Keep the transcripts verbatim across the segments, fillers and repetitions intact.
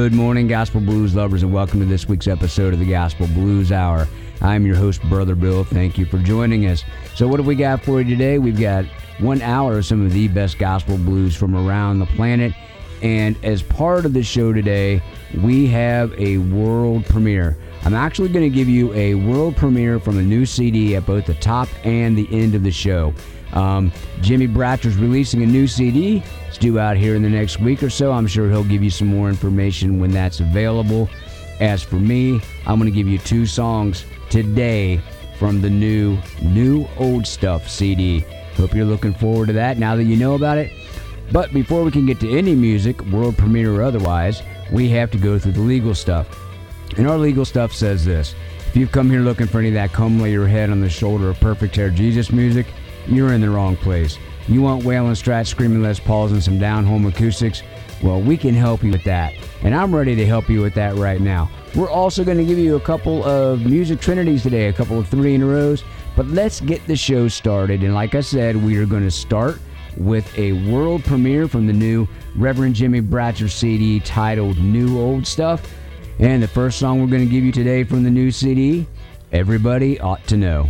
Good morning, Gospel Blues lovers, and welcome to this week's episode of the Gospel Blues Hour. I'm your host, Brother Bill. Thank you for joining us. So what have we got for you today? We've got one hour of some of the best gospel blues from around the planet. And as part of the show today, we have a world premiere. I'm actually going to give you a world premiere from a new C D at both the top and the end of the show. Um, Jimmy Bratcher's releasing a new C D. It's due out here in the next week or so. I'm sure he'll give you some more information when that's available. As for me, I'm going to give you two songs today from the new New Old Stuff C D. Hope you're looking forward to that now that you know about it. But before we can get to any music, world premiere or otherwise, we have to go through the legal stuff. And our legal stuff says this: if you've come here looking for any of that come lay your head on the shoulder of perfect hair Jesus music, you're in the wrong place. You want Waylon Stratz, Screaming Les Pauls, and some down-home acoustics? Well, we can help you with that. And I'm ready to help you with that right now. We're also going to give you a couple of music trinities today, a couple of three in a rows. But let's get the show started. And like I said, we are going to start with a world premiere from the new Reverend Jimmy Bratcher C D titled New Old Stuff. And the first song we're going to give you today from the new C D, Everybody Ought to Know.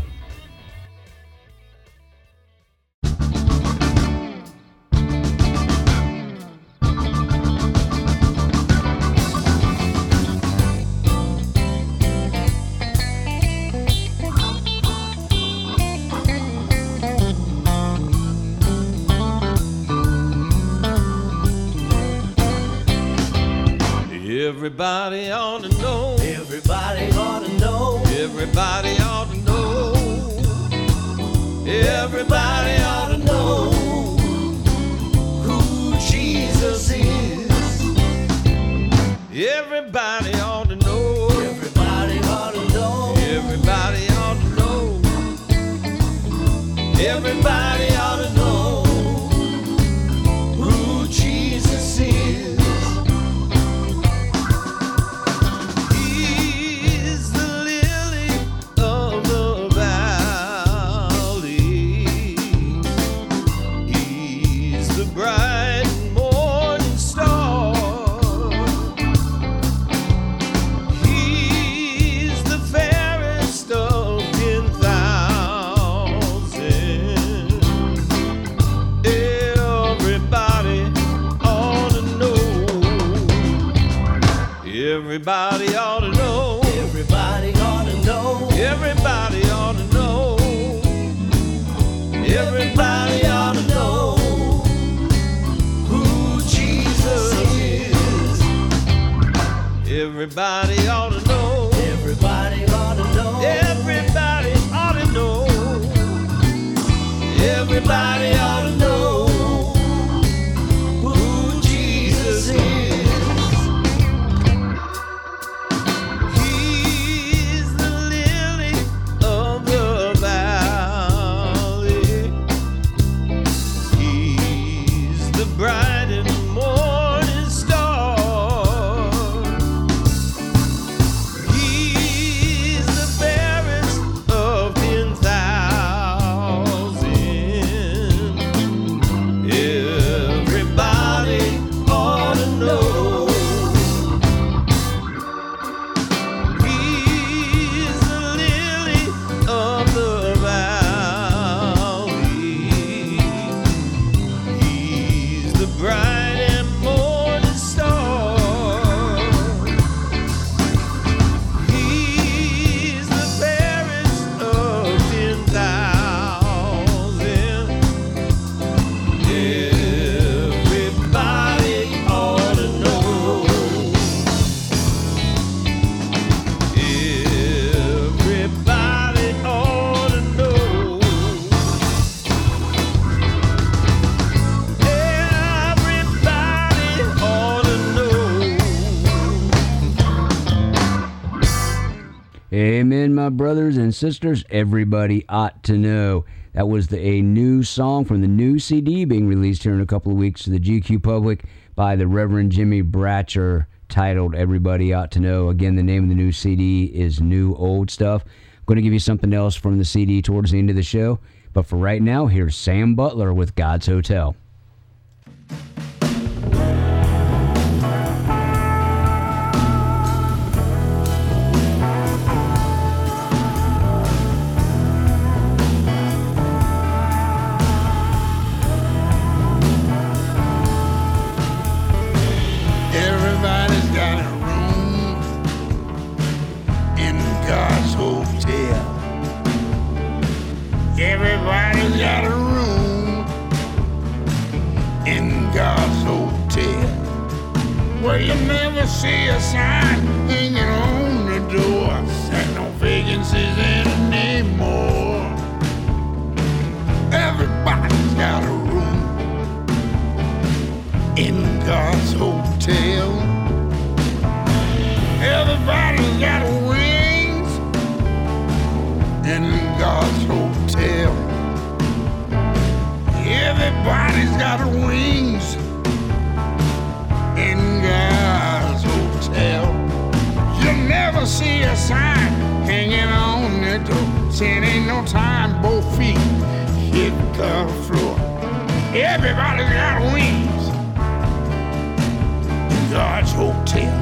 Everybody ought to know. Everybody ought to know. Everybody ought to know. Everybody ought to know who Jesus is. Everybody ought to know. Everybody ought to know. Everybody ought to know. Everybody ought to know who Jesus is. Everybody ought to know. Everybody ought to know. Everybody ought to know. Everybody ought to know who Jesus is. Everybody ought to know. Everybody ought to know. Everybody ought to know. Everybody ought to know who Jesus is. Amen, my brothers and sisters. Everybody ought to know. That was the, a new song from the new C D being released here in a couple of weeks to the G Q public by the Reverend Jimmy Bratcher, titled Everybody Ought to Know. Again, the name of the new C D is New Old Stuff. I'm going to give you something else from the C D towards the end of the show. But for right now, here's Sam Butler with God's Hotel. Everybody's got a room in God's hotel. Well, you never see a sign hanging on the door. There's no vacancies anymore. Everybody's got a room in God's hotel. Everybody's got wings in God's hotel. Everybody's got wings in God's hotel. You'll never see a sign hanging on the door saying ain't no time both feet hit the floor. Everybody's got wings in God's hotel.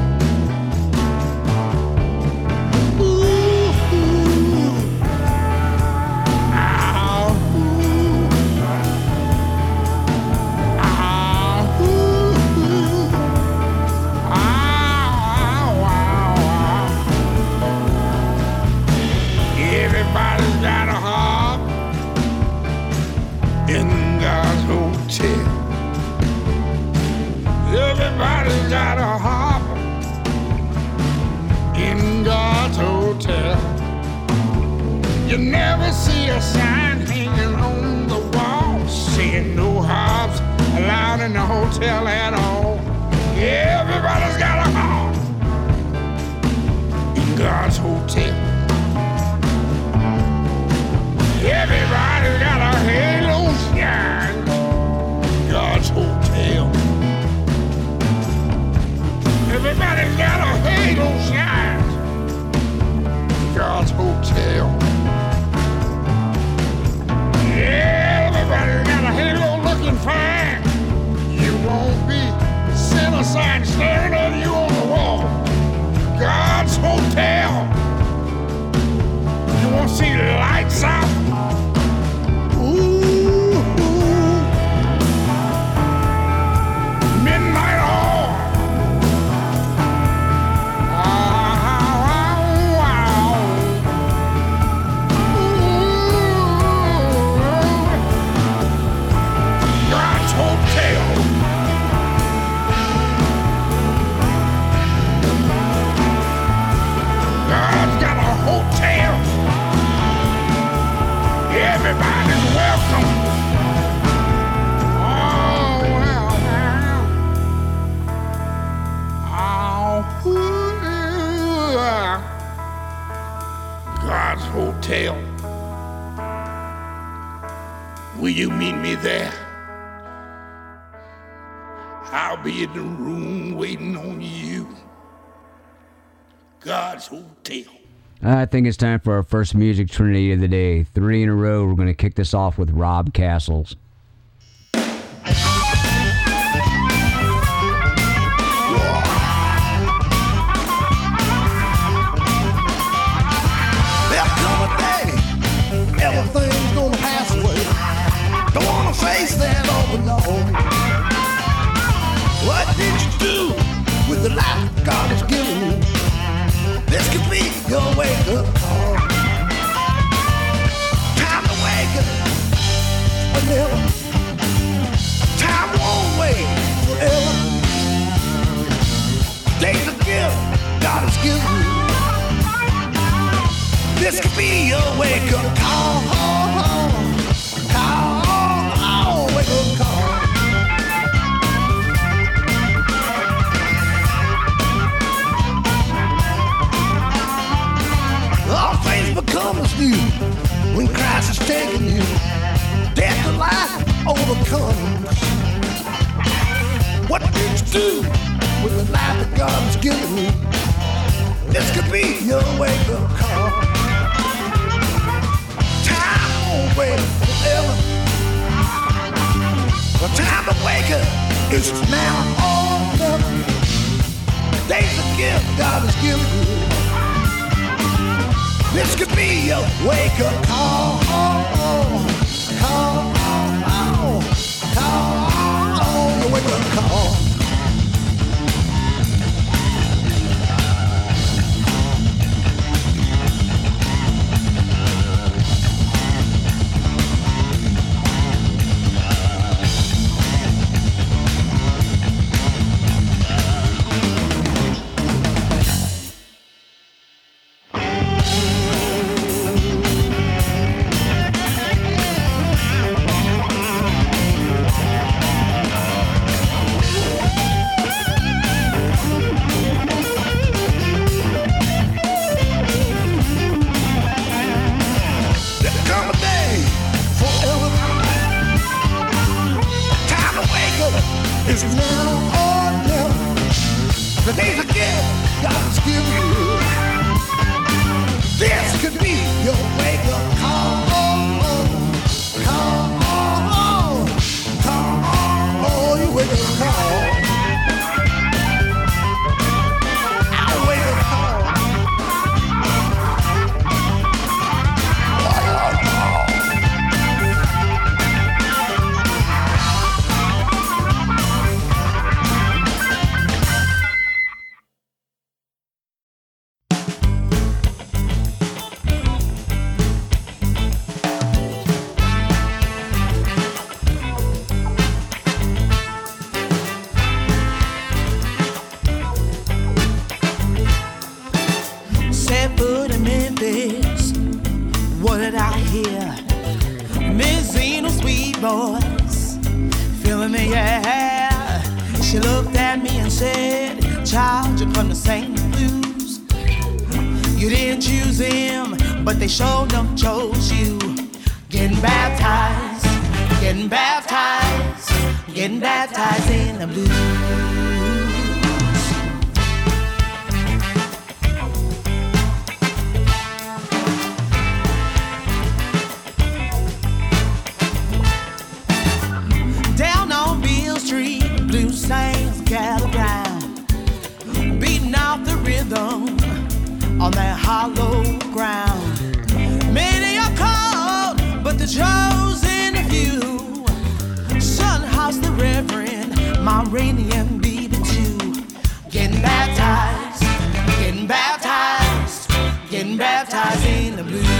Everybody's got a harp in God's hotel. You never see a sign hanging on the wall saying no harps allowed in the hotel at all. Everybody's got a harp in God's hotel. Everybody's got a halo shine in God's hotel. Everybody's got a halo shine in God's hotel. Yeah, everybody's got a halo looking fine. You won't be seeing a sign staring at you on the wall. God's hotel. You won't see the lights out. Ooh, midnight oil. Everybody's welcome. Oh, well, well. Oh, ooh, God's hotel. Will you meet me there? I'll be in the room waiting on you. God's hotel. I think it's time for our first music trinity of the day. Three in a row. We're going to kick this off with Rob Castles. There'll come a day, everything's gonna pass away. Don't wanna face that overload. What did you do with the life God has given you? This could be your wake-up call. Time to wake up. Whenever. Time won't wait forever. Day's a gift God has given you. This could be your wake-up call. Call, wake-up call. All things become as new when Christ has taken you. Death and life overcomes. What did you do with the life that God has given you? This could be your wake-up call. Time won't wait forever. The time to wake up is now or never. Today's a gift God has given you. This could be your wake-up call, call, call, call, your wake-up call. It's now or never. The days again, God's given you. This could be your wake-up call. Come on, come on, oh, you wake-up call. I wake-up call. They showed them chose you. Getting baptized, getting baptized, getting baptized in the blues. Down on Beale Street, blues saints gather round, beating out the rhythm on that hollow ground. Many are called, but the chosen few. Son House, the Reverend, Myranian B B two. Getting baptized, getting baptized, getting baptized in the blues.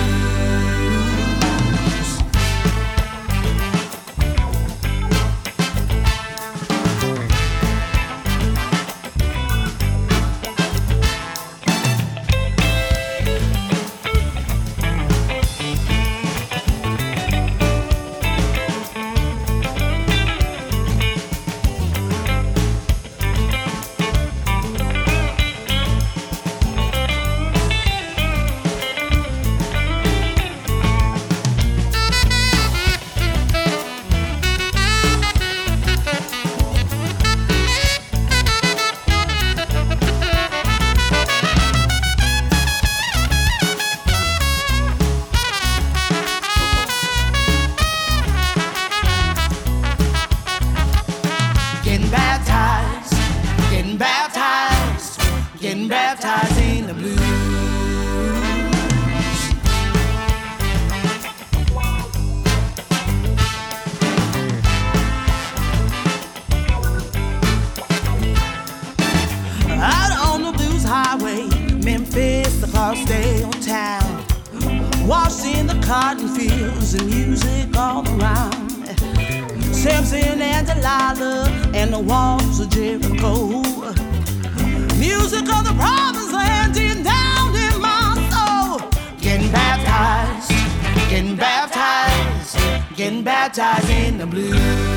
Baptized in the blues.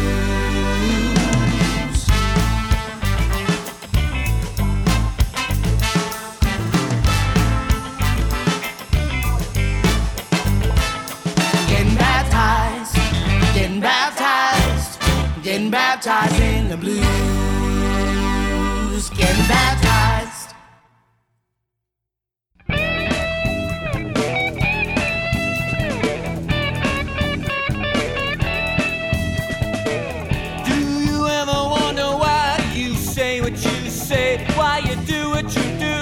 Getting baptized, getting baptized, getting baptized in the blues. Getting baptized. Why you do what you do?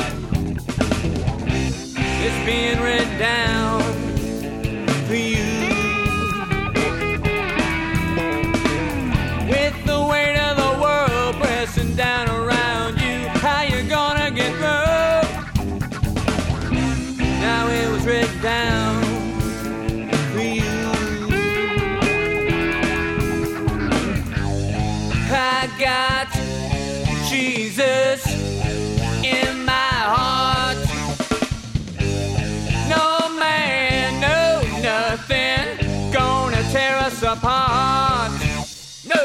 It's being written down for you. With the weight of the world pressing down around you, how you gonna get through? Now it was written down for you. I got Jesus in my heart. No man, no nothing gonna tear us apart. No.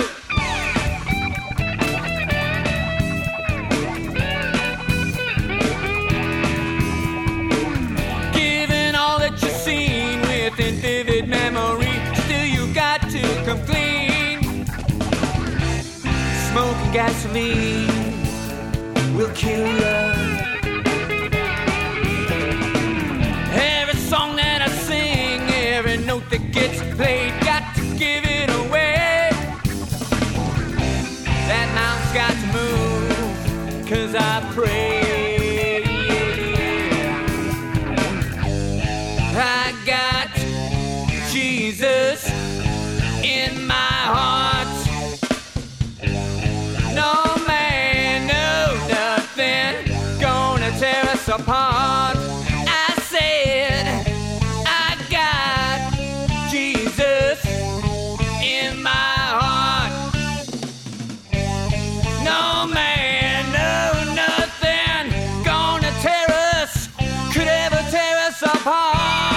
Given all that you've seen within vivid memory, still you got to come clean. gasoline will kill ya. Every song that I sing, every note that gets played, got to give it away. That mountain's got to move, 'cause I pray. I got Jesus in my heart. No man, no nothing gonna tear us apart. I said I got Jesus in my heart. No man, no nothing gonna tear us, could ever tear us apart.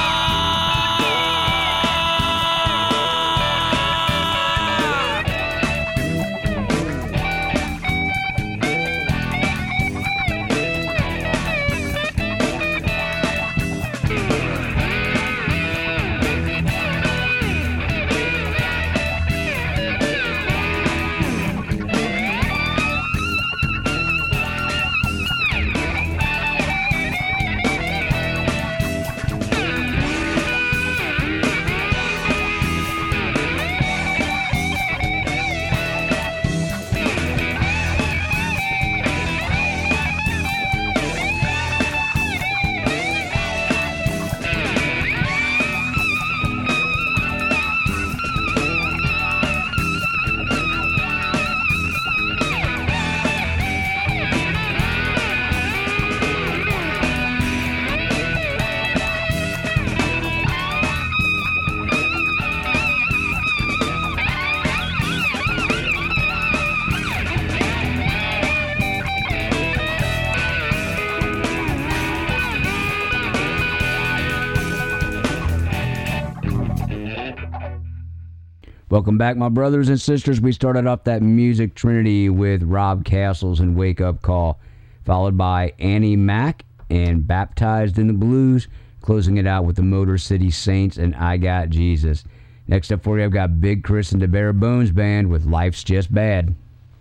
Welcome back, my brothers and sisters. We started off that music trinity with Rob Castles and Wake Up Call, followed by Annie Mac and Baptized in the Blues, closing it out with the Motor City Saints and I Got Jesus. Next up for you, I've got Big Chris and the Bare Bones Band with Life's Just Bad.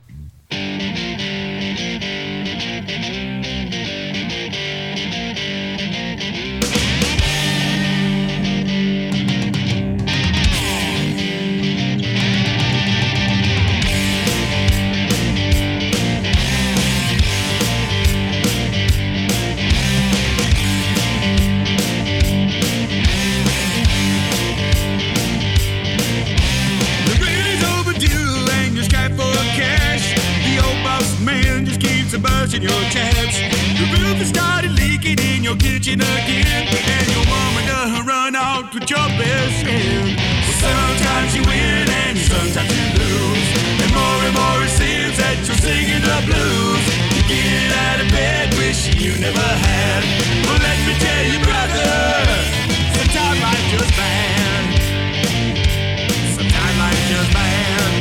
In your tabs, the roof has started leaking in your kitchen again, and your mama done run out with your best friend. Well, sometimes you win and sometimes you lose, and more and more it seems that you're singing the blues. You get out of bed wishing you never had. Well, let me tell you, brother, sometimes life's just bad. Sometimes life's just bad.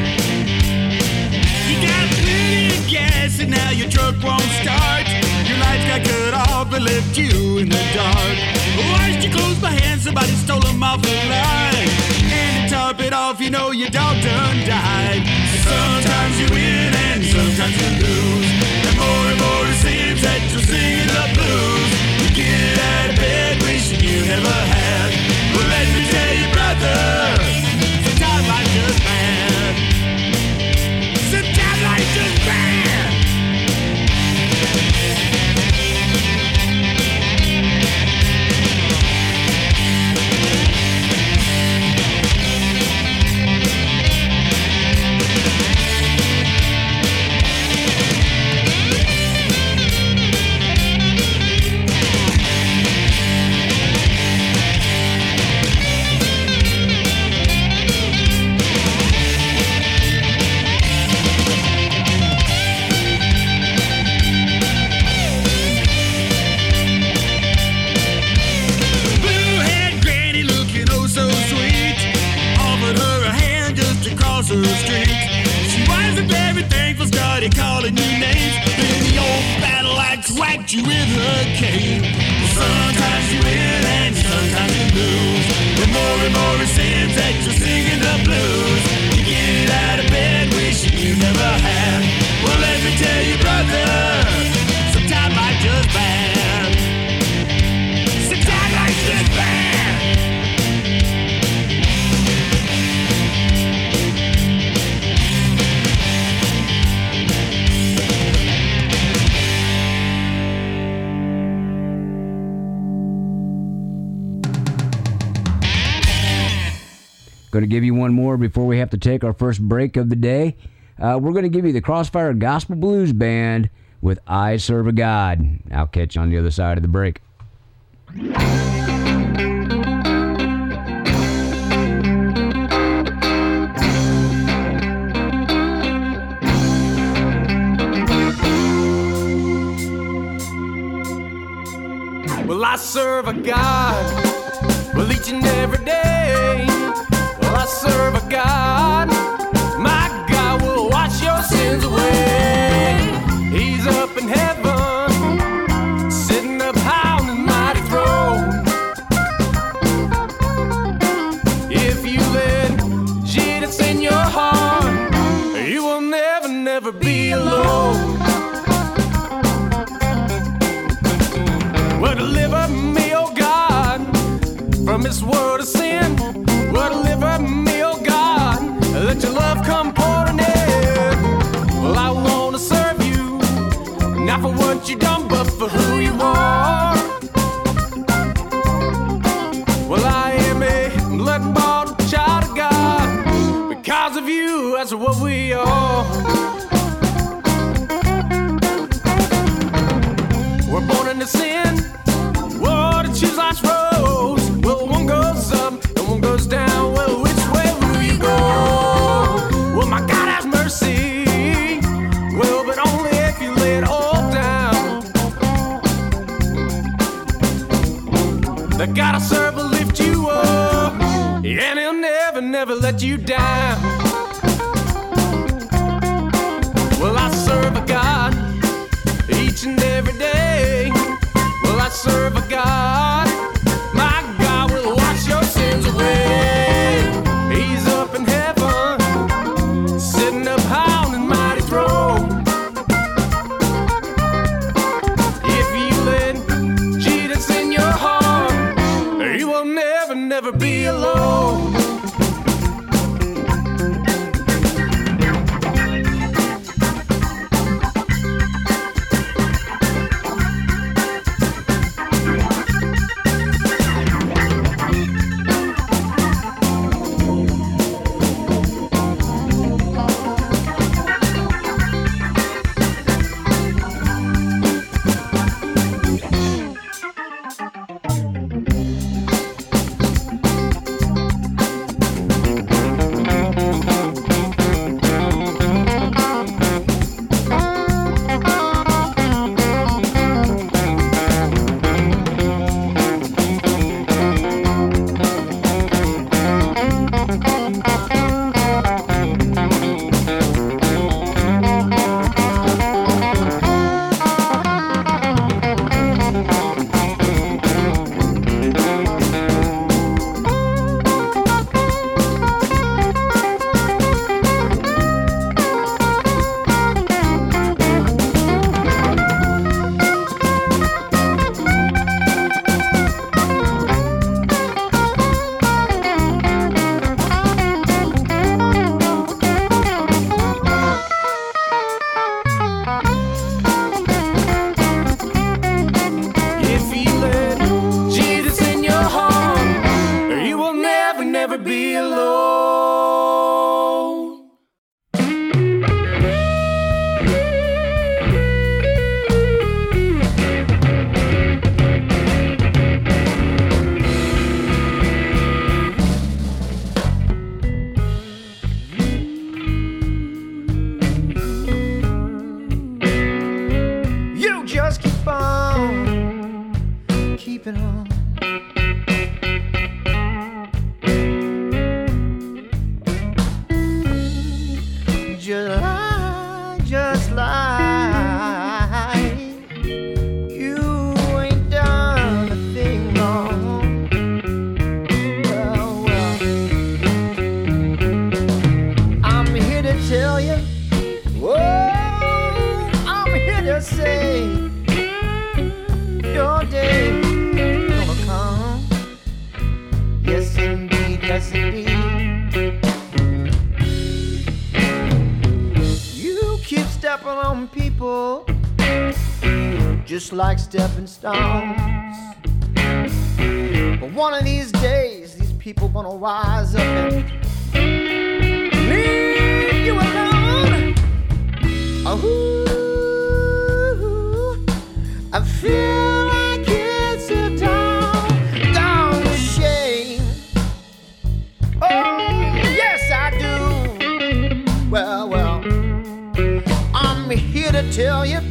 You got plenty of gas and now your truck won't start. Your lights got cut off but left you in the dark. Washed your clothes by hand, somebody stole them off the line. And to top it off, you know your dog done died. Sometimes you win and sometimes you lose, and more and more it seems that you're singing the blues. You get out of bed wishing you never had. Well, let me tell you, brother, sometimes life's just bad. Sometimes life's just bad. The street. She wasn't very thankful, started calling you names. Then the old battle axe whacked you with her cane. Sometimes you win and sometimes you lose, but more and more it seems that you're singing the blues. You get out of bed wishing you never had. Going to give you one more before we have to take our first break of the day. Uh, we're going to give you the Crossfire Gospel Blues Band with I Serve a God. I'll catch you on the other side of the break. Well, I serve a God, well, each and every day. Well, I serve a God, my God will wash your sins away. He's up in heaven, sitting up high on his mighty throne. If you let Jesus in your heart, you will never, never be alone. Well, deliver me, oh God, from this world of sin. Well, deliver me, oh God, let your love come pouring in. Well, I want to serve you, not for what you done, but for who you are. Well, I am a blood-bought child of God. Because of you, that's what we are. We're born into sin, whoa, to choose life's roads. Well, one goes up and one goes down. Well, which way will you go? Well, my God has mercy. Well, but only if you lay it all down. The God I serve will lift you up, and he'll never, never let you down. Well, I serve a God each and every day. Well, I serve a God, my God will wash your sins away. He's up in heaven, sitting up high on his mighty throne. If you let Jesus in your heart, you will never, never be alone. Just like stepping stones. But one of these days, these people gonna rise up and to tell you